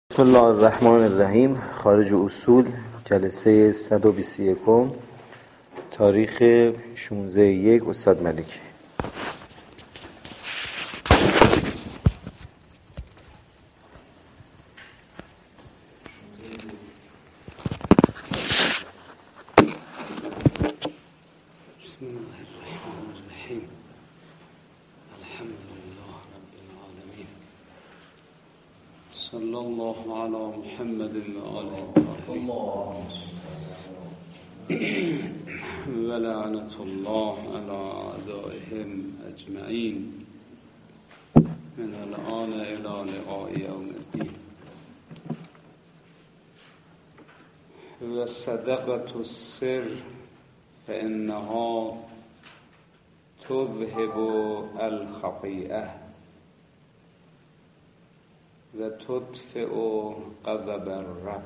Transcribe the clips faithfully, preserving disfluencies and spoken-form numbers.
بسم الله الرحمن الرحیم. خارج اصول، جلسه صد و بیست و یک، تاریخ شانزده یک، استاد ملکی. بسم الله الرحمن الرحیم. الحمد لله رب العالمین. صلی الله علی محمد و آله و لعنت الله علی اعدائهم اجمعین من الان الی لقاء یوم الدین. و صدقة السر فإنها تذهب الخطیئة و تدفع غضب الرب.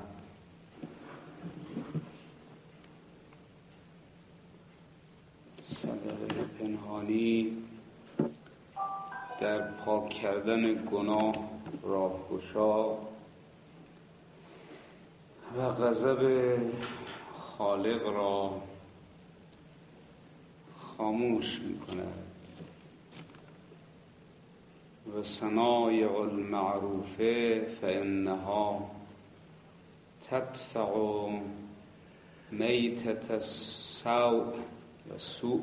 صدقه پنهانی در پاک کردن گناه راهگشا و غضب خالق را خاموش می‌کند. و صنایع المعروف فإنها تدفع میتة السوء و سوء.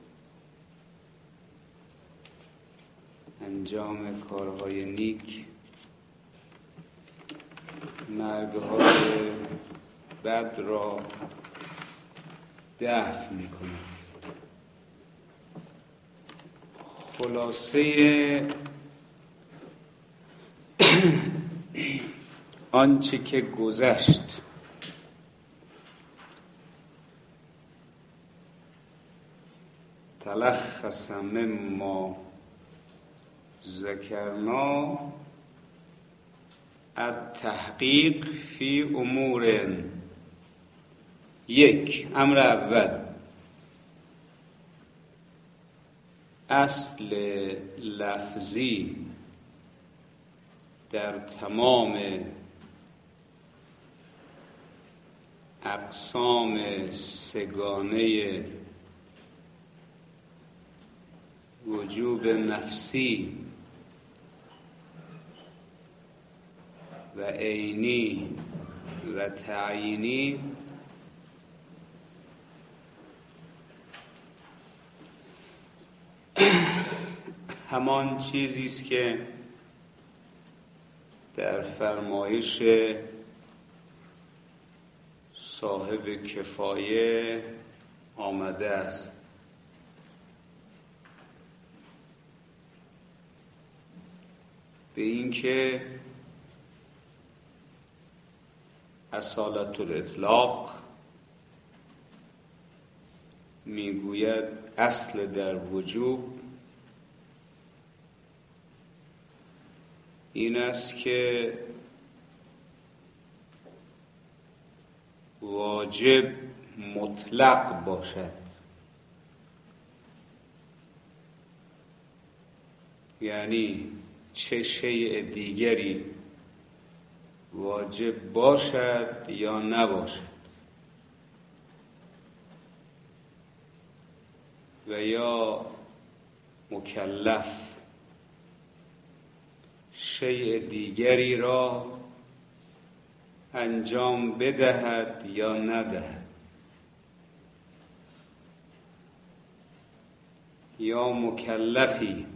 انجام کارهای نیک مرگ‌های بد را دفع می‌کند. خلاصه آنچه که گذشت تلخص مما ذکرنا التحقیق فی امور. یک، امر اول، اصل لفظی در تمام اقسام سگانه وجوب نفسی و عینی و تعیینی همان چیزی است که در فرمایش صاحب کفایه آمده است. به اینکه اصالت الاطلاق میگوید اصل در وجوب این است که واجب مطلق باشد، یعنی چه شیء دیگری واجب باشد یا نباشد و یا مکلف شیء دیگری را انجام بدهد یا ندهد، یا مکلفی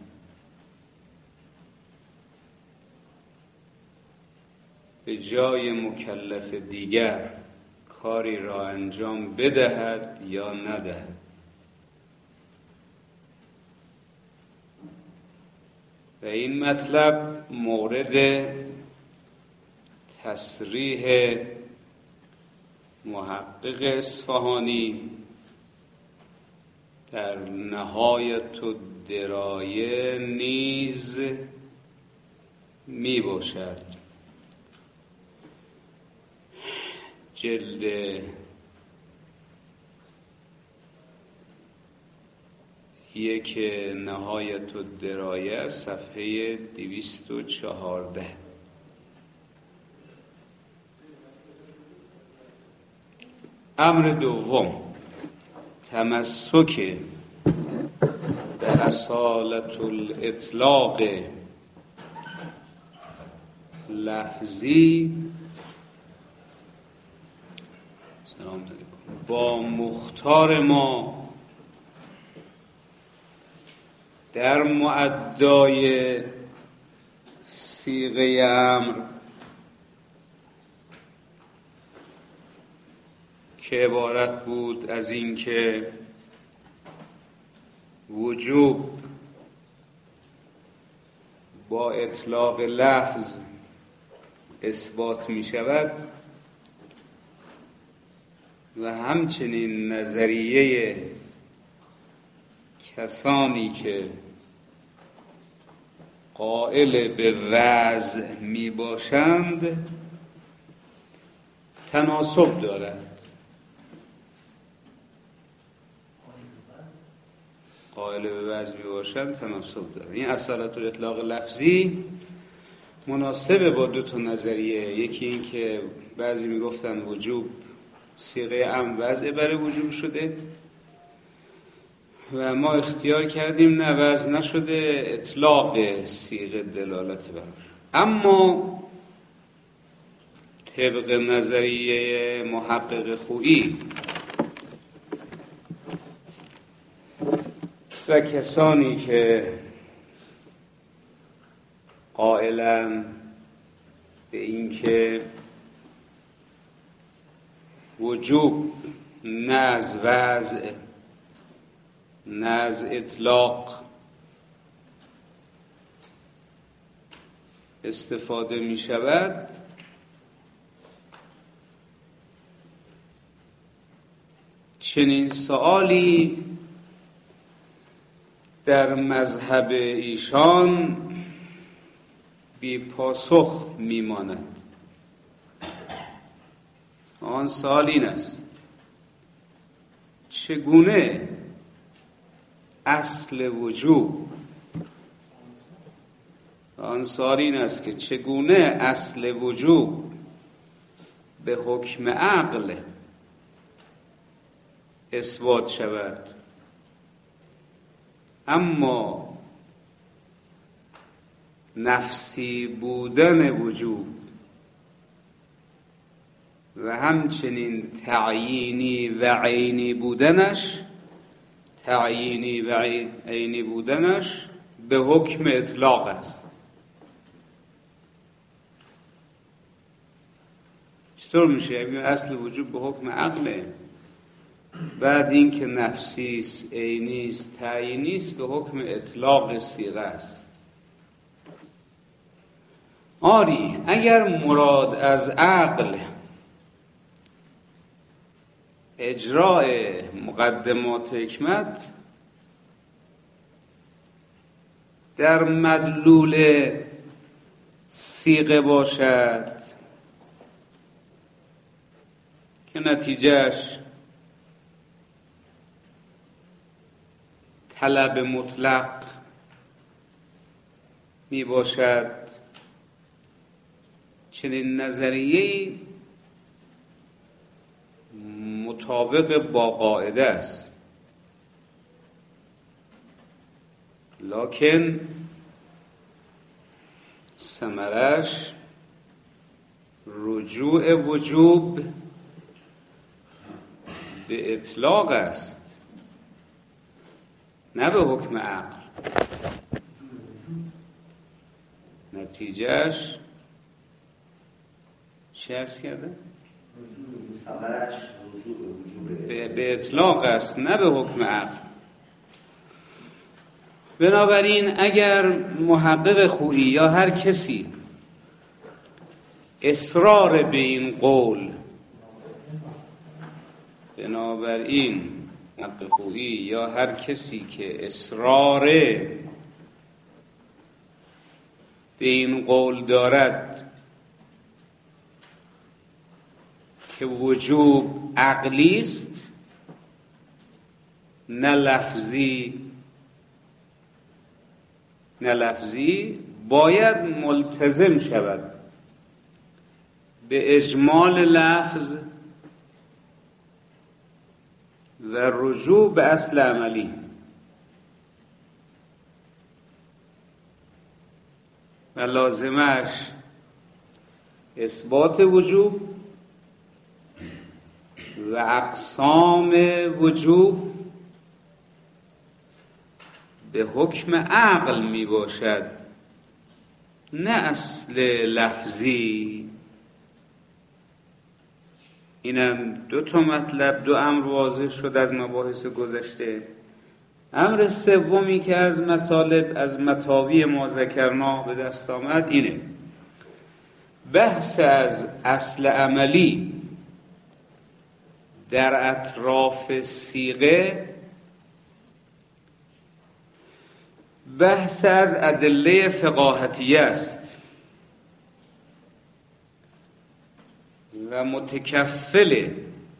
به جای مکلف دیگر کاری را انجام بدهد یا ندهد. و این مطلب مورد تصریح محقق اصفهانی در نهایت الدرایه نیز می باشد. جلد یک نهایت الدرایه صفحه دویست و چهارده. امر دوم، تمسک به اصالت الاطلاق لفظی سلام علیکم با مختار ما در مؤدای صیغه امر که عبارت بود از این که وجوب با اطلاق لفظ اثبات می شود و همچنین نظریه کسانی که قائل به وضع می باشند تناسب دارد. قائل به وضع می باشند تناسب دارد. این اصالت الاطلاق لفظی مناسبه با دو تا نظریه. یکی این که بعضی می گفتن وجوب صیغه امر وضع برای وجوب شده و ما اختیار کردیم نه وضع نشده، اطلاق صیغه دلالت بر. اما طبق نظریه محقق خویی و کسانی که قائلن به این که وجوب نه از وضع نه از اطلاق استفاده می شود، چنین سؤالی در مذهب ایشان بی پاسخ می ماند. آن سؤال این است: چگونه اصل وجوب آن سؤال این است که چگونه اصل وجوب به حکم عقل اثبات شود، اما نفسی بودن وجوب و همچنین تعیینی و عینی بودنش تعیینی و عینی بودنش به حکم اطلاق است. چطور میشه؟ اصل وجوب به حکم عقله، بعد این که نفسیست، عینیست، تعیینیست به حکم اطلاق صیغه است. آری اگر مراد از عقل اجراء مقدمات حکمت در مدلول صیغه باشد که نتیجهش طلب مطلق می باشد، چنین نظریه‌ای مطابق با قاعده است، لکن ثمرش رجوع وجوب به اطلاق است نه به حکم عقل. نتیجهش چه عرض کرده؟ ثمرش رجوع وجوب به, به اطلاق است نه به حکم عقل. بنابراین اگر محقق خویی یا هر کسی اصرار به این قول بنابراین محقق خویی یا هر کسی که اصرار به این قول دارد که وجوب عقلی است نه لفظی نه لفظی باید ملتزم شود به اجمال لفظ و رجوع به اصل عملی. و لازمش اثبات وجوب و اقسام وجوب به حکم عقل می باشد، نه اصل لفظی. اینم دو تا مطلب، دو امر واضح شد از مباحث گذشته. امر سومی که از مطالب از مطاوی ما ذکرنا به دست آمد اینه: بحث از اصل عملی در اطراف صیغه بحث از ادله فقاهتیه است و متکفل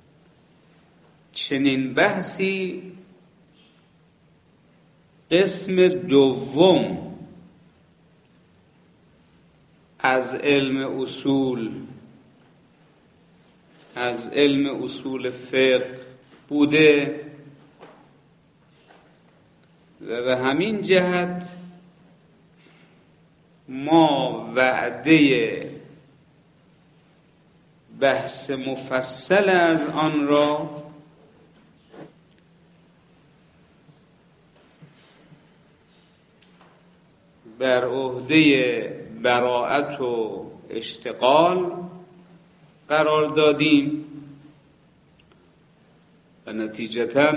چنین بحثی قسم دوم از علم اصول از علم اصول فقه بوده و به همین جهت ما وعده بحث مفصل از آن را بر عهده براءت و اشتغال قرار دادیم و نتیجتاً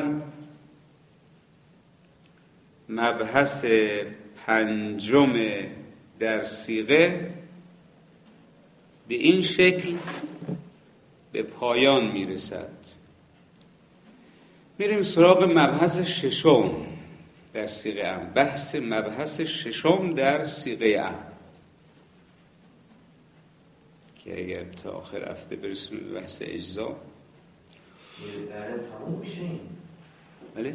مبحث پنجم در صیغه به این شکل به پایان میرسد. میریم سراغ مبحث ششم در صیغه ام، بحث مبحث ششم در صیغه ام که اگر تا آخر هفته برسیم به بحث اجزا در تموم میشه این. بله؟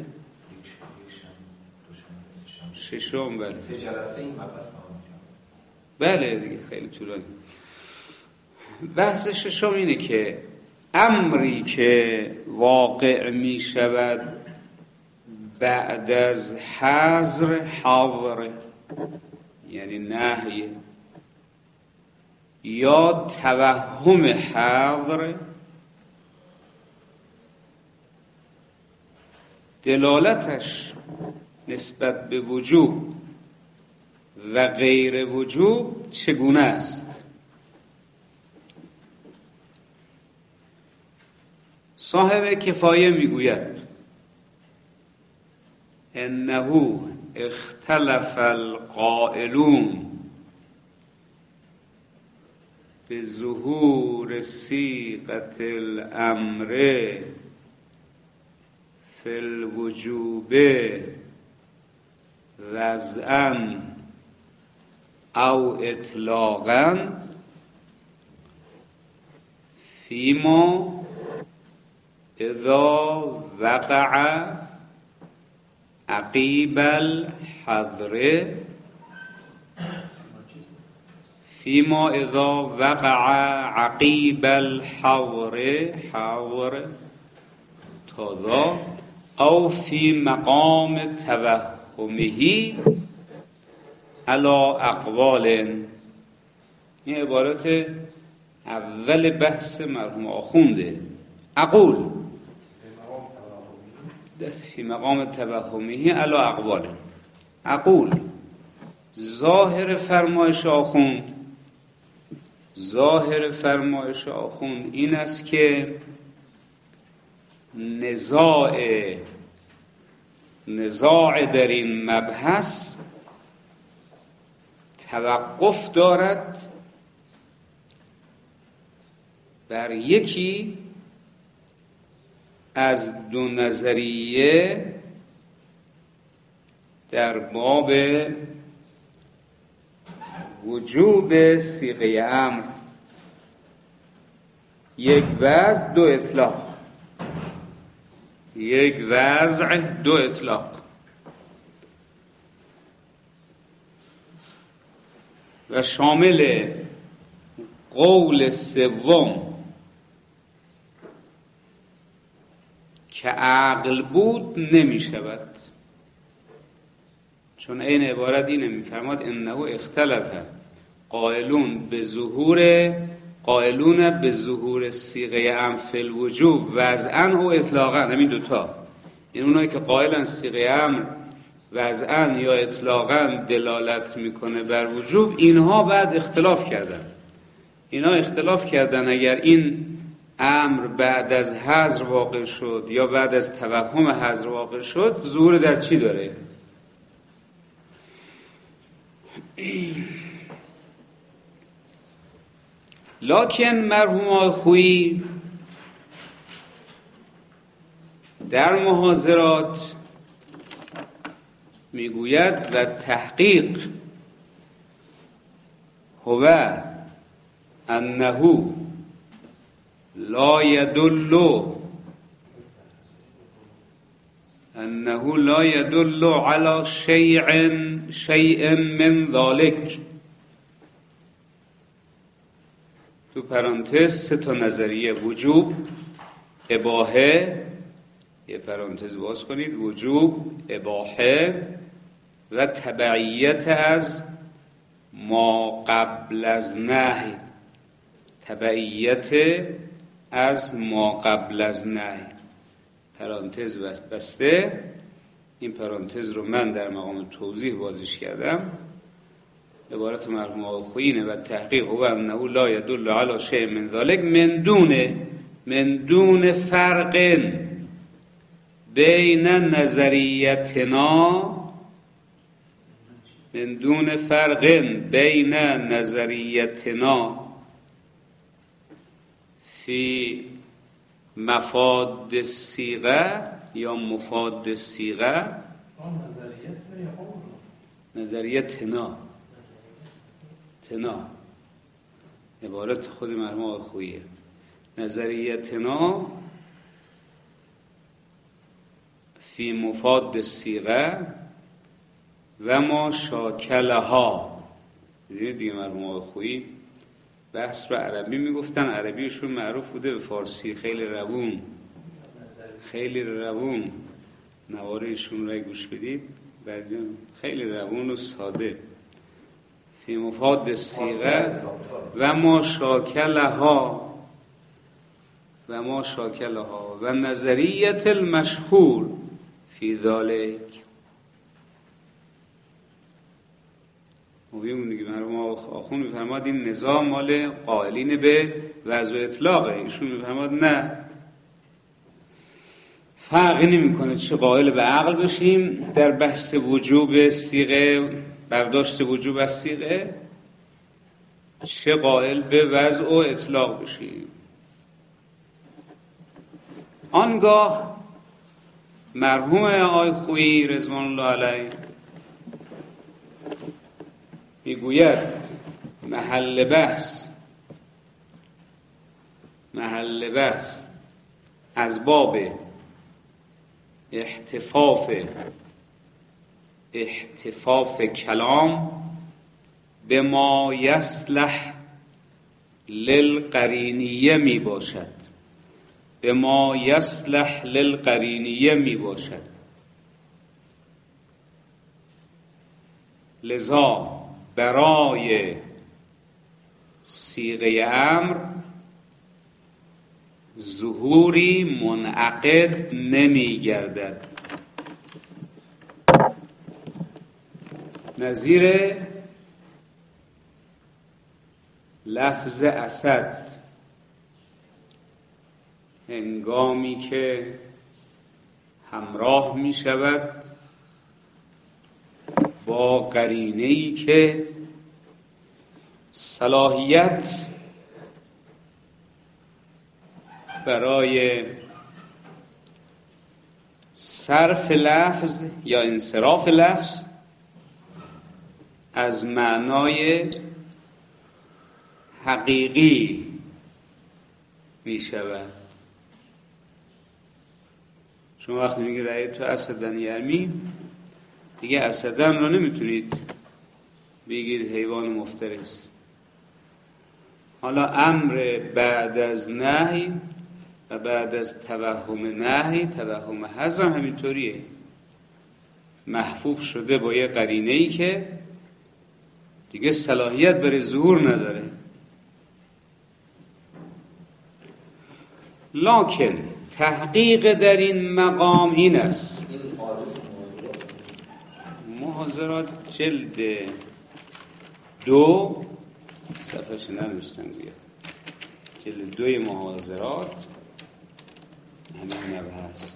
ششم بله. سه جلسه این مبحث تمام میشه. بله دیگه خیلی طولانی. بحث ششم اینه که امری که واقع می شود بعد از حظر حاضر، یعنی نهی یا توهم حاضر، دلالتش نسبت به وجوب و غیر وجوب چگونه است؟ صاحب کفایه میگوید انه اختلف القائلون به ظهور صیغة الامر فی الوجوب وضعاً او اطلاقاً فیما اذا وقع عقیب الحظر فیما اذا وقع عقیب الحظر حظر تازا او فی مقام توهمه علی اقوال. این عبارت اول بحث مرحوم آخونده. اقول فی مقام توهمه علی اقوال. اقول ظاهر فرمایش آخوند ظاهر فرمایش آخوند این است که نزاع نزاع در این مبحث توقف دارد بر یکی از دو نظریه در باب وجوب صیغه امر، یک وضع دو اطلاق، یک وضع دو اطلاق. و شامل قول سوم که عقل بود نمی شود، چون این عبارت اینه میفرماد انه اختلف قائلون به ظهور قائلون به ظهور صیغه امر فی الوجوب وضعا و اطلاقا. همین دوتا، این اونایی که قائلن صیغه امر وضعا یا اطلاقا دلالت میکنه بر وجوب، اینها بعد اختلاف کردن. اینا اختلاف کردن اگر این امر بعد از حذر واقع شد یا بعد از توهم حذر واقع شد، ظهور در چی داره؟ لکن مرحوم آقای خویی در محاضرات میگوید و تحقیق هو انه لا يدل انه لا يدل على شيء شيء من ذلك. تو پرانتز سه تا نظریه: وجوب، اباحه، یه پرانتز باز کنید، وجوب، اباحه و تبعیت از ما قبل از نهی. تبعیت از ما قبل از نهی. پرانتز بسته. این پرانتز رو من در مقام توضیح بازش کردم. عبارت مرحوم آقای خویی اینه: و تحقیق هو انه لا يدل على شيء من ذلك من دون من دون فرق بین نظریتنا من دون فرق بین نظریتنا فی مفاد الصیغه یا مفاد الصیغه. نظریتنا تنا عبارت خود مرحوم آقای خوییه. نظریتنا فی مفاد الصیغه و ما شاکلها. دیدید دیگه مرحوم آقای خویی بحث رو عربی میگفتن، عربیشون معروف بوده به فارسی، خیلی روون خیلی روون نوارهشون رو گوش بدید، خیلی روون و ساده. فی مفاد الصیغه و ما شاکلها و ما شاکلها و نظریت المشهور فی ذالک. مبیم دیگه مرحوم آخون میفرماد این نظام مال قائلین به وضع و اطلاقه. ایشون میفرماد نه، فرقی نمیکنه چه قائل به عقل بشیم در بحث وجوب صیغه، برداشت وجوب از صیغه، چه قائل به وضع و اطلاق بشیم. آنگاه مرحوم آقای خویی رضوان الله علیه میگوید محل بحث محل بحث از باب احتفاف احتفاف کلام به ما یصلح للقرینیه می باشد. به ما یصلح للقرینیه می باشد. لذا برای صیغه امر ظهوری منعقد نمی گردد. نظیر لفظ اسد هنگامی که همراه می شود با قرینه‌ای که صلاحیت برای صرف لفظ یا انصراف لفظ از معنای حقیقی می شود. شما وقتی میگه رأیت تو اسدن یرمی، دیگه اسدن رو نمیتونید بگید حیوان مفترس. حالا امر بعد از نهی و بعد از توهم نهی توهم حذر هم همینطوریه، محفوف شده با یه قرینه‌ای که دیگه صلاحیت برای ظهور نداره. لکن تحقیق در این مقام این است. محاضرات جلد دو صفحه‌اش ننوشتم بیا، جلد دوی محاضرات همین مبحث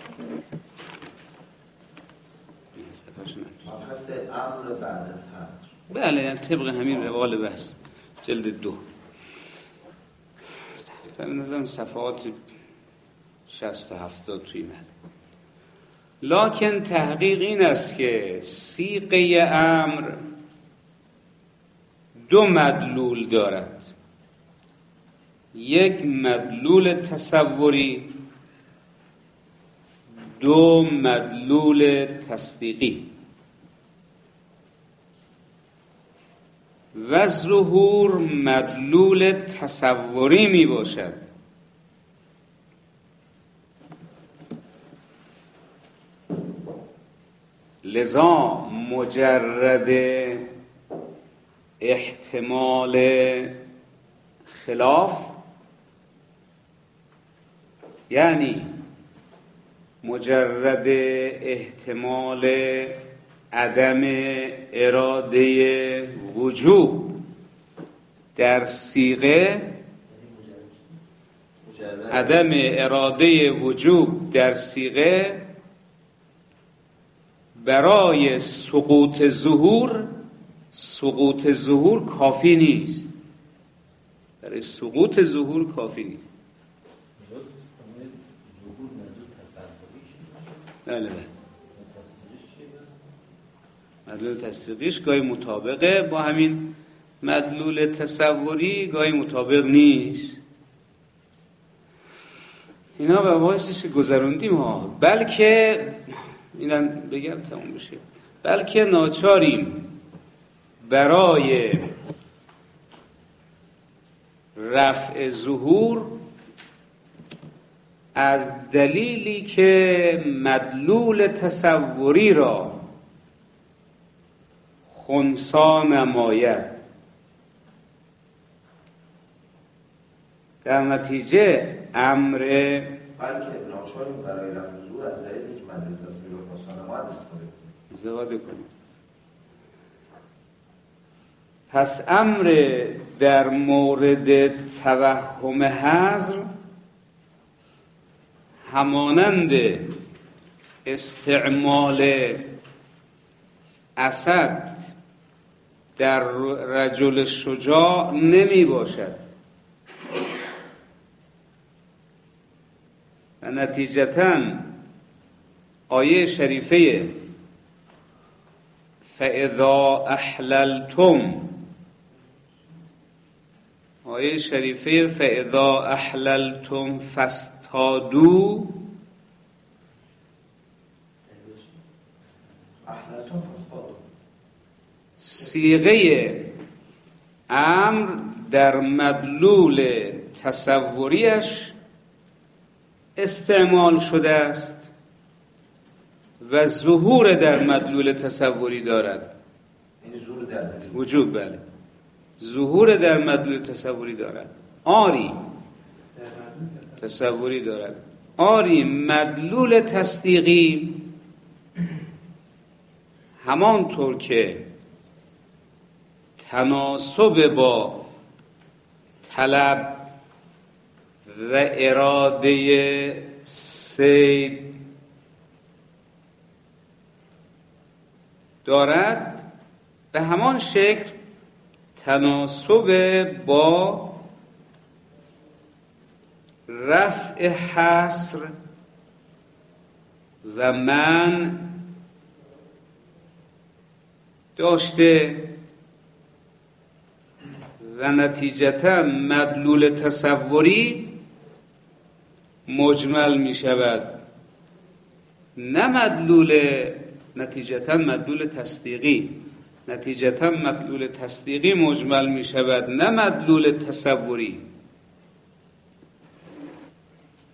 صفحه‌اش ننوشتم. مبحث امر بعد از حذر. بله، یعنی طبق همین روال بحث جلد دو. به نظرم صفحات شصت و هفتاد توی من. لکن تحقیق این است که صیغه امر دو مدلول دارد، یک مدلول تصوری، دو مدلول تصدیقی. و ظهور مدلول تصوری می باشد. لذا مجرد احتمال خلاف، یعنی مجرد احتمال عدم اراده وجوب در صیغه، عدم اراده وجوب در صیغه برای سقوط ظهور، سقوط ظهور کافی نیست. برای سقوط ظهور کافی نیست. بله بله. مدلول تصدیقیش گاهی مطابقه با همین مدلول تصوری، گاهی مطابق نیست. اینا به واسش گذروندیم ها. بلکه اینم بگم تموم بشه، بلکه ناچاریم برای رفع ظهور از دلیلی که مدلول تصوری را خنثی نماید، در نتیجه امر بلکه ناچاریم برای رفع ظهور از دلیلی که مدلول تصوری را خنثی نماید استفاده کنیم. پس امر در مورد توهم حذر همانند استعمال اسد در رجل شجاع نمی باشد و نتیجتاً آیه شریفه فَإِذَا أَحْلَلْتُمْ، آیه شریفه فَإِذَا أَحْلَلْتُمْ فَاسْتَادُوا، صیغه امر در مدلول تصوریش استعمال شده است و ظهور در مدلول تصوری دارد. یعنی ظهور در وجود، بله، ظهور در مدلول تصوری دارد. آری تصوری دارد. آری مدلول تصدیقی همانطور که تناسب با طلب و اراده صید دارد، به همان شکل تناسب با رفع حصر و منع داشته و نتیجتا مدلول تصوری مجمل می شود، نه مدلول، نتیجتا مدلول تصدیقی، نتیجتا مدلول تصدیقی مجمل می شود، نه مدلول تصوری.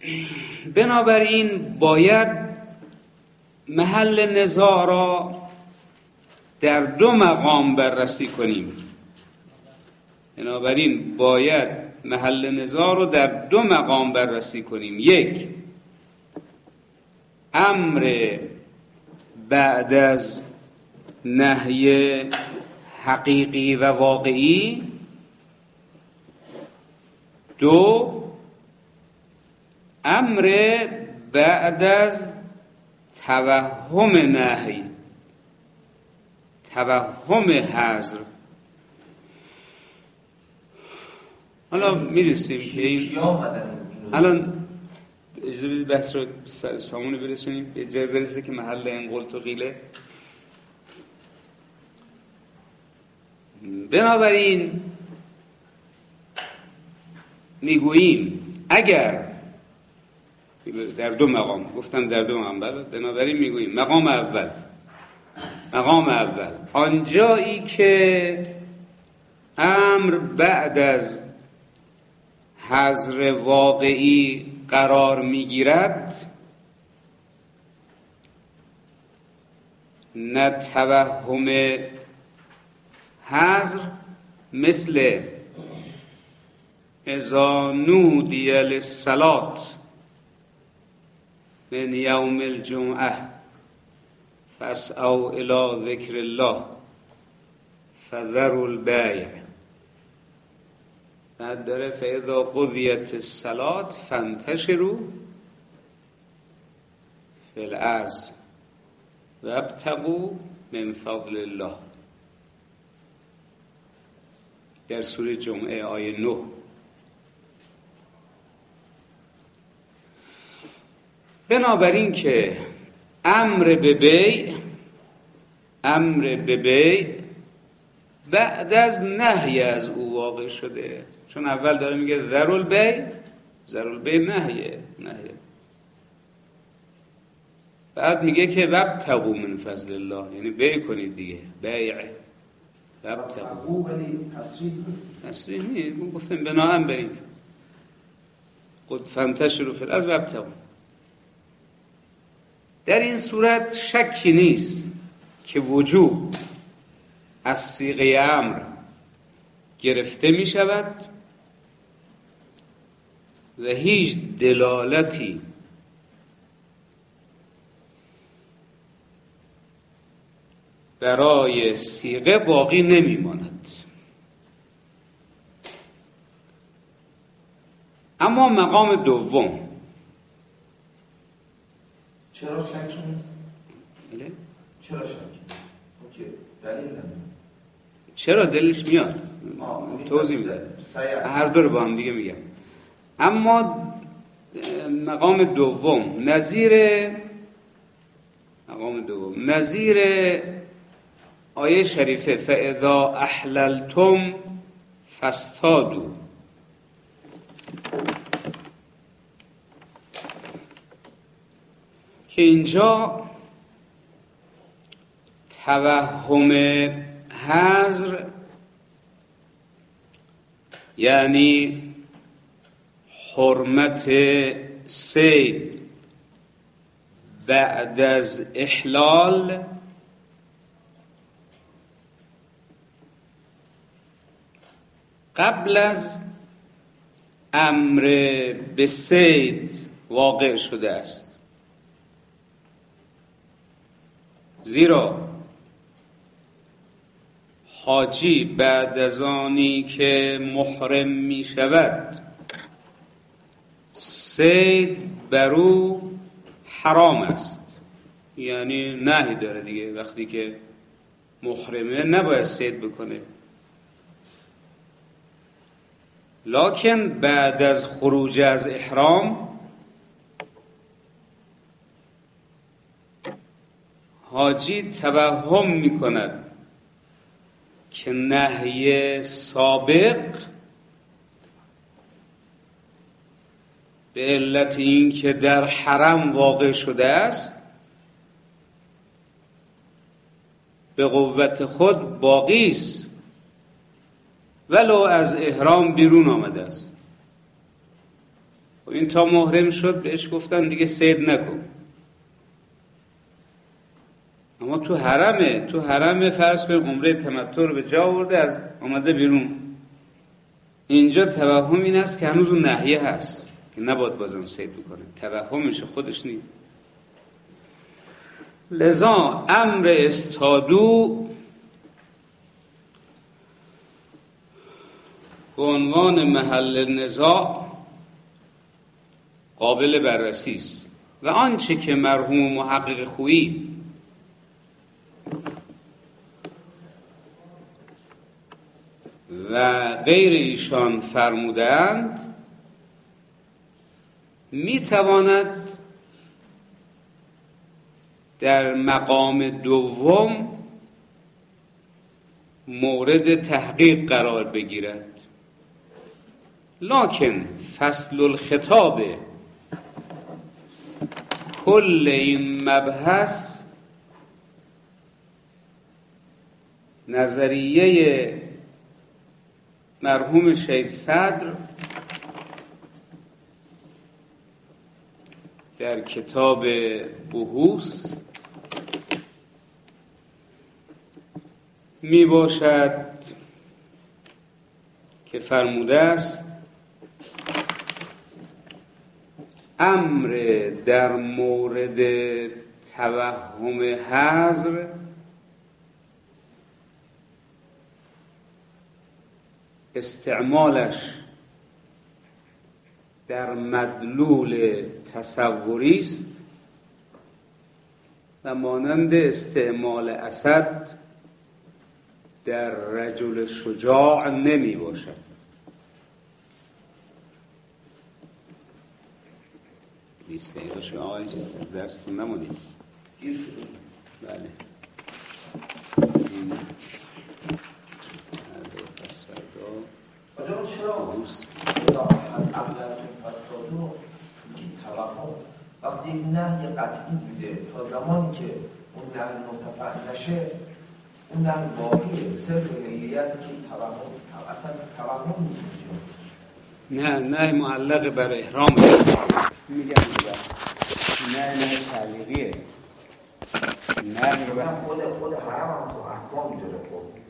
بنابراین باید محل نزاع را در دو مقام بررسی کنیم. بنابراین باید محل نزاع رو در دو مقام بررسی کنیم. یک، امر بعد از نهی حقیقی و واقعی. دو، امر بعد از توهم نهی، توهم حظر. حالا میرسیم که این الان اجازه بدید بحث رو سامون برسونیم به جای برسه که محل این قلت و قیله. بنابراین میگوییم اگر در دو مقام، گفتم در دو مقام، بنابراین میگوییم مقام اول مقام اول آنجایی که امر بعد از حظر واقعی قرار میگیرد، نه توهم حظر، مثل اذا نودی للصلاة من یوم الجمعه فاسعوا الی ذکر الله فذروا البیع. بعد داره فاذا قضیت الصلاة فانتشروا فی الارض وابتغوا من فضل الله. در سوره جمعه آیه نه. بنابراین که امر به بیع، امر به بیع بعد از نهی از او واقع شده، چون اول داره میگه ذروا البیع، ذروا البیع نهیه نهیه بعد میگه که وابتغوا من فضل الله، یعنی بیع کنید دیگه، بیع وابتغوا. ولی تصریح نیست، تصریح نیست، ما گفتیم بناهم بریم قد فانتشروا فی الارض وابتغوا. در این صورت شکی نیست که وجوب از صیغه امر گرفته می شود و هیچ دلالتی برای صیغه باقی نمی ماند. اما مقام دوم چرا شکی نیست؟ بله؟ چرا شکی نیست؟ اوکی، دلیل نمیده. چرا دلش میاد؟ توضیح میده. هر دو رو با هم دیگه میگم. اما مقام دوم نظیر مقام دوم نظیر آیه شریفه فاذا احللتم فاصطادوا. که اینجا توهم حظر یعنی حرمت صید بعد از احلال قبل از امر به صید واقع شده است. زیرا حاجی بعد از آنی که محرم می شود صید بر او حرام است، یعنی نهی داره دیگه، وقتی که محرمه نباید صید بکنه. لکن بعد از خروج از احرام حاجی توهم می کند که نهی سابق به علت این که در حرم واقع شده است به قوت خود باقی است ولو از احرام بیرون آمده است. خب این تا محرم شد بهش گفتن دیگه صید نکن. اما تو حرمه تو حرمه فرض کنیم عمره تمتع رو به جا آورده، از آمده بیرون، اینجا توهم این است که هنوز اون نهیه هست که نباید بازم صید بکنه، توهمشه، خودش نیست. لذا امر استادو به عنوان محل نزاع قابل بررسی است و آنچه که مرحوم محقق خویی و غیر ایشان فرمودند میتواند در مقام دوم مورد تحقیق قرار بگیرد، لکن فصل الخطاب کل این مبحث نظریه مرحوم شیخ صدر در کتاب بحوث می باشد که فرموده است امر در مورد توهم حظر استعمالش در مدلول تصوری است و مانند استعمال اسد در رجل شجاع نمی باشد. بیست دقیقه شما آقای چیز درستون نمونید گیر شده. بله این آجا چرا عقلتون فسادو توهم وقتی این نهی قطعی بوده تا زمانی که اون نهی مرتفع نشه اون نهی باقیه، صرف هیئت که توهم اصلا توهم نیست. نه نه معلق بر احرام میگم نه نه تعلیقیه، نه خود خود حرم هم تو احکامی داره.